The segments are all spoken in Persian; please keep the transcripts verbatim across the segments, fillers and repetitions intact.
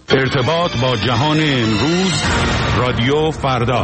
ارتباط با جهان امروز، رادیو فردا.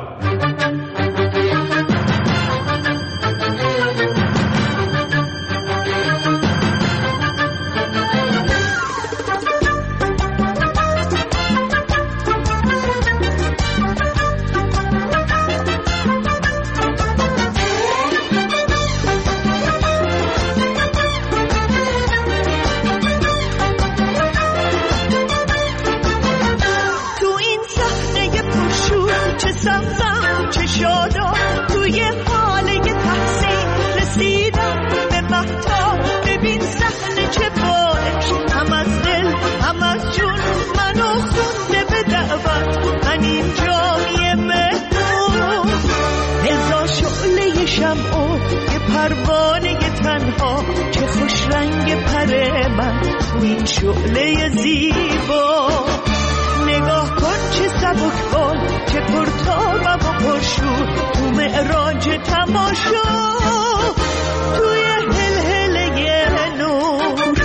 شعله زیبا نگاه کن چه سبک بال، چه پرتابم و پرشور تو معراج تماشا، توی هلهله نور.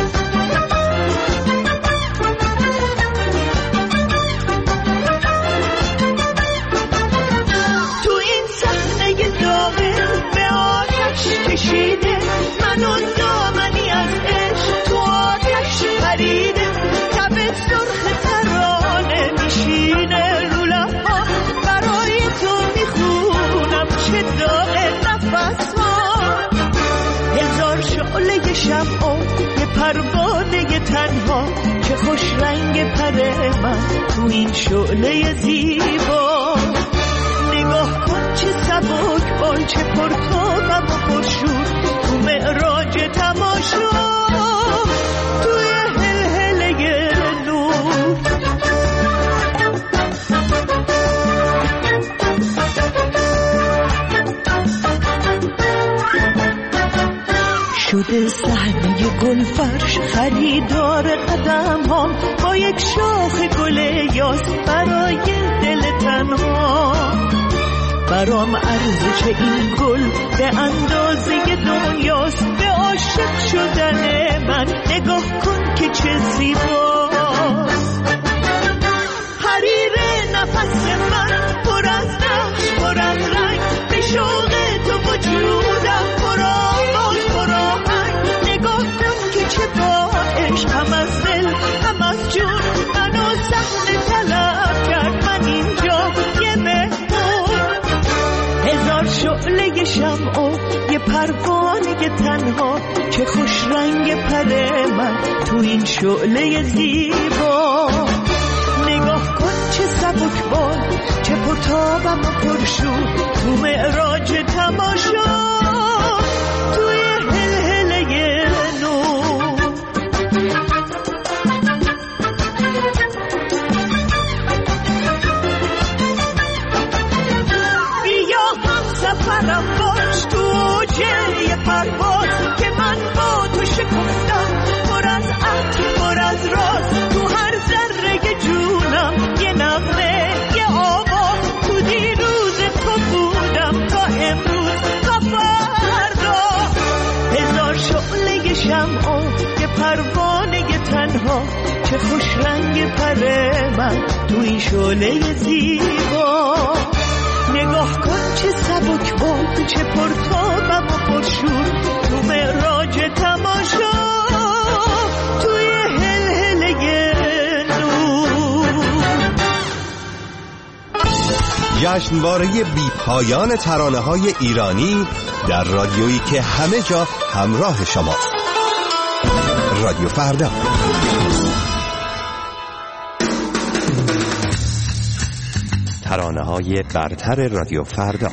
تو این صحنه داغ به آتش کشیده منو دامنی از عشق، تو آتش پریده تب سرخ ترانه میشینه رو لب‌ها، برای تو میخونم چه داغ نفس ها. هزار شعله شمع و یه پروانه تنها، چه خوش رنگ پر من تو این شعله زیبا. نگاه کن چه سبک بال، چه پرتابم و پرشور تو معراج تماشا، توی هلهله نور. شده صحنه گلفرش خریدار قدم ها، با یک شاخ گل یاس برای دل تنها. برام عرض چه این گل به اندازه دنیاست، به عاشق شدن من نگاه کن که چه زیباست. حریر نفس من پر از نقش، پر از رنگ، به شوق تو وجودم پر آواز، پر آهنگ. نگاه کن که چه با عشق هم از دل هم از جون منو صحنه طلب کرد. من اینجا یه مهمون، هزار شعله شمع و یه پروانه تنها، چه خوش رنگ پر من تو این شعله زیبا. نگاه کن چه سبک بال، چه پرتابم و پرشور تو معراج تماشا، توی هلهله نور. بیا هم سفرم باش تو اوجه پرواز، که من با تو شکفتم پر از عطر، پر از راز. تو هر ذره جونم یه نغمه، یه آواز. تو دیروز تو بودم تا امروز تا فردا. هزار شعله شمع و یه پروانه تنها، چه خوش رنگ پر من تو این شعله زیبا. نگاه کن چه سبک بال، چه پرتابم و پرشور تو معراج تماشا، توی هلهله نور. جشنواره بی پایان ترانه‌های ایرانی در رادیویی که همه جا همراه شماست. رادیو فردا. ترانه‌های برتر رادیو فردا.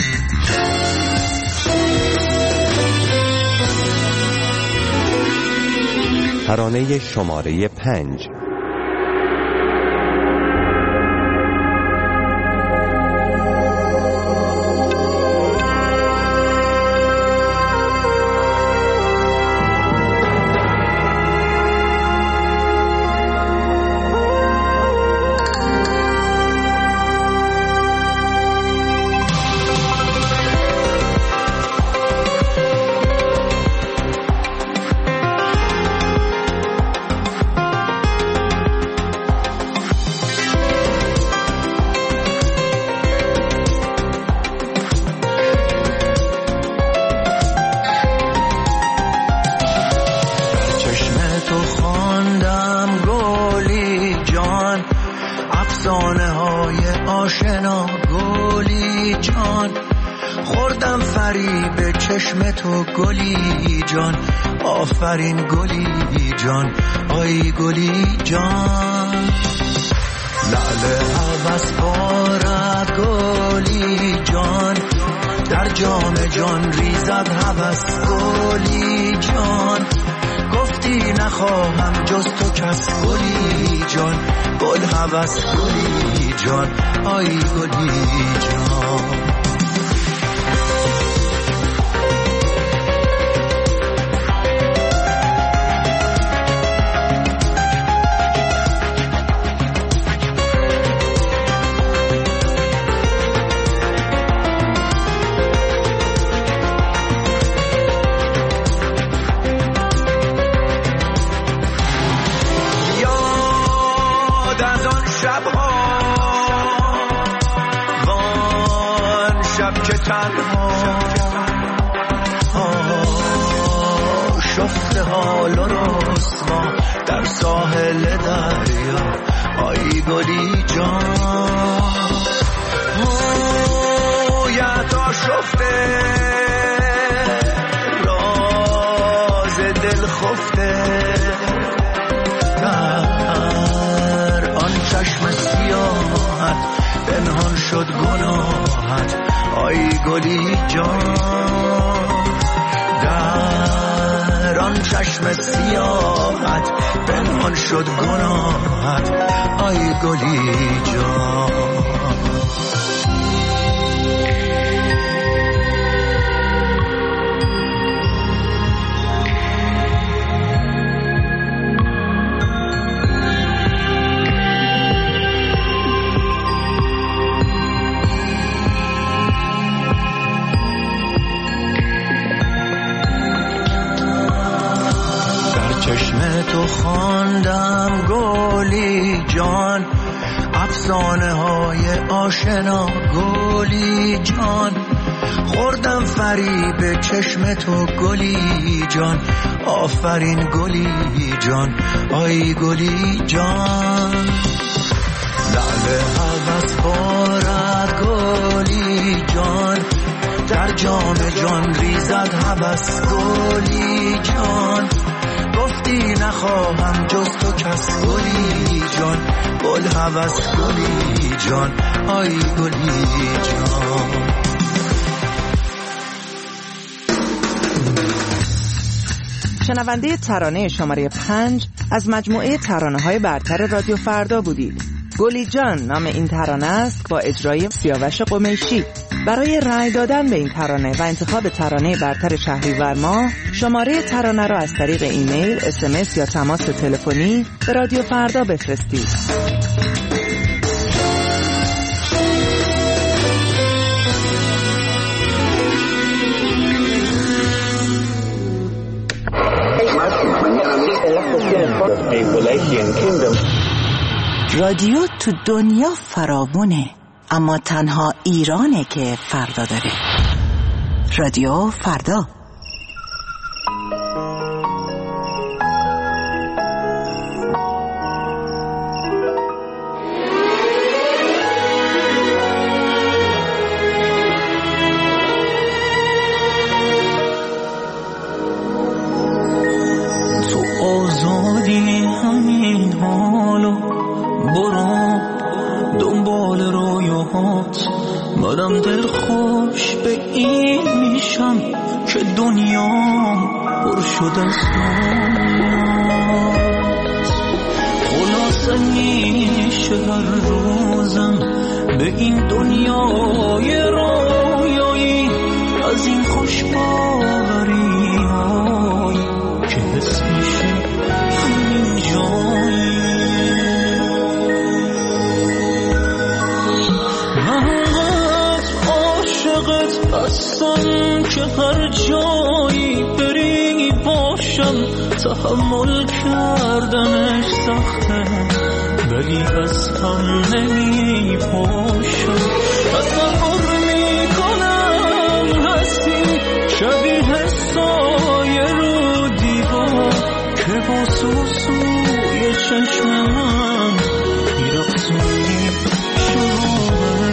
ترانه شماره پنج. آشنا گلی جان، خوردم فریب چشم تو گلی جان، آفرین گلی جان، آی گلی جان. لعل هوس بارد گلی جان، در جام جان ریزد هوس گلی جان، گفتی نخواهم جز تو کس گلی جان، گل هوس گلی جان، آی گلی جان. شفته حال و رسوا در ساحل دریا، آی گلی جان. مویت آشفته راز دل خفته، در آن چشم سیاحت پنهان شد گناهت، آی گلی جان. در آن چشم سیاحت پنهان شد گناهت، آی گلی جان. تو خواندم گلی جان، افسانه های آشنا گلی جان، خوردم فریب چشم تو گلی جان، آفرین گلی جان، آی گلی جان. لعل هوس بارد گلی جان، در جام جان ریزد هوس گلی جان، گفتی نخواهم جز تو کس گلی جان، گل هوس گلی جان، آی گلی جان. شنونده ترانه شماره پنج از مجموعه ترانه های برتر رادیو فردا بودید. گلی جان نام این ترانه است با اجرای سیاوش قمیشی. برای رأی دادن به این ترانه و انتخاب ترانه برتر شهریور ماه، شماره ترانه را از طریق ایمیل، اس ام اس یا تماس تلفنی به رادیو فردا بفرستید. رادیو تو دنیا فراوونه، اما تنها ایرانه که فردا داره. رادیو فردا. تو آزادی همین حالو برو دنبال رویاهات، منم دل خوش به این میشم که دنیام پر شد از رویات. خلاصه میشه هر روزم به این دنیای رویایی، از این خوش باوری های که حس میشه همین جایی. هستم که هر جایی بری باشم، تحمل کردنش سخته ولی از هم نمی پاشم. تصور می کنم هستی شبیه سایه رو دیوار که با سوسوی چشم من میرقصونی شروع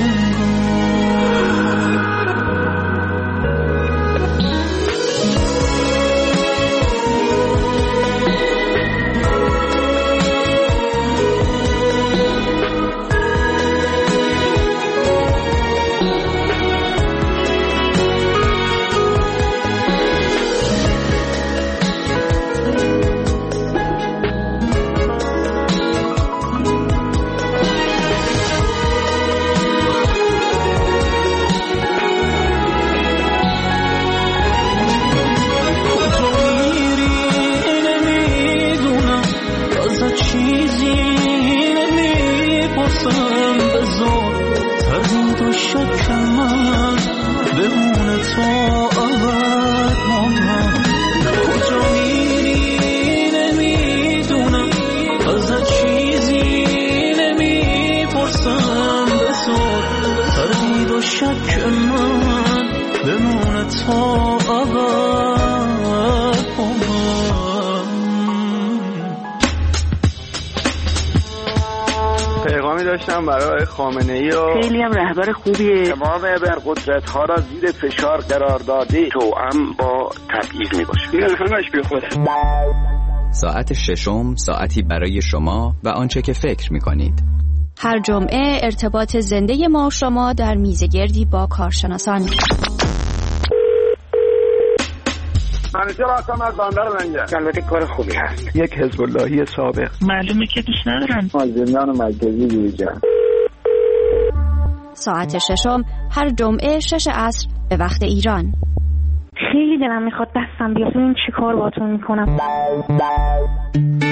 چیزی نمیپرسم، بذار تردید و شک من بمونه تا ابد با من. کجا میری نمیدونم، ازت چیزی نمیپرسم، بذار تردید و شک من بمونه تا ابد با من. پیغامی داشتم برای خامنه‌ای و خیلی هم رهبر خوبیه. تمام ابرقدرت‌ها را زیر فشار قرار داده، توأم با تبعیض میباشه. این همش بی خوده. ساعت ششم، ساعتی برای شما و آنچه که فکر می‌کنید. هر جمعه ارتباط زنده ما و شما در میزگردی با کارشناسان. منیجر هستم از بندر لنگر. البته کار خوبی هست. یک حزب اللهی سابق. معلومه که دوست ندارم. زندان مرکزی دیوجان. ساعت ششم هر جمعه شش عصر به وقت ایران. خیلی دلم میخواد دستم بیاد، این چی کار باتون میکنم.